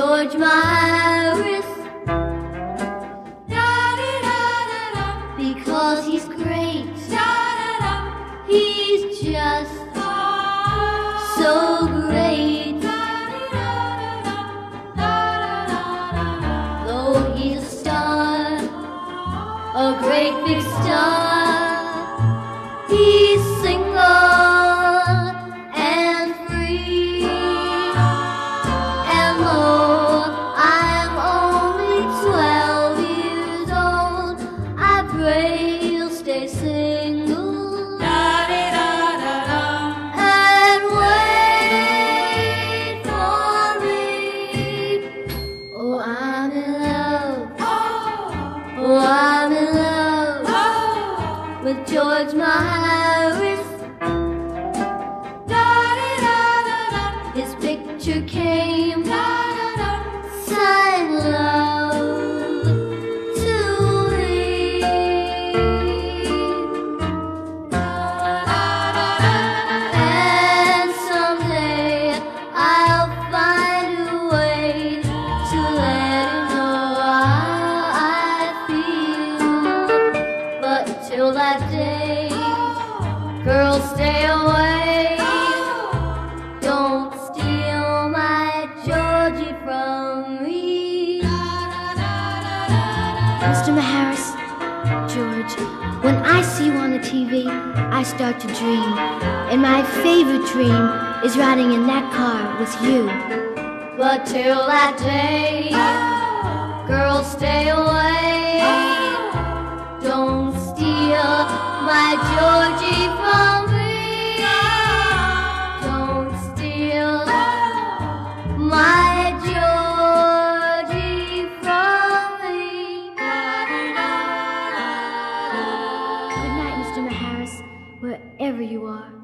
George Morris, because he's great. He's just so great. Though he's a star, a great big star, he's single and free. And though I'm only 12 years old, I pray he'll stay single and wait for me. Oh, I'm in love. Oh, I'm in love with George Morris. His picture came, signed love to me. And someday I'll find a way to let him know how I feel. But till that day, girls, stay away. Don't steal my Georgie from me. Mr. Maharis, George, when I see you on the TV, I start to dream. And my favorite dream is riding in that car with you. But till that day, girls, stay away. Don't steal my Georgie from me. Don't steal my Georgie from me. Good night, Mr. Maharis, wherever you are.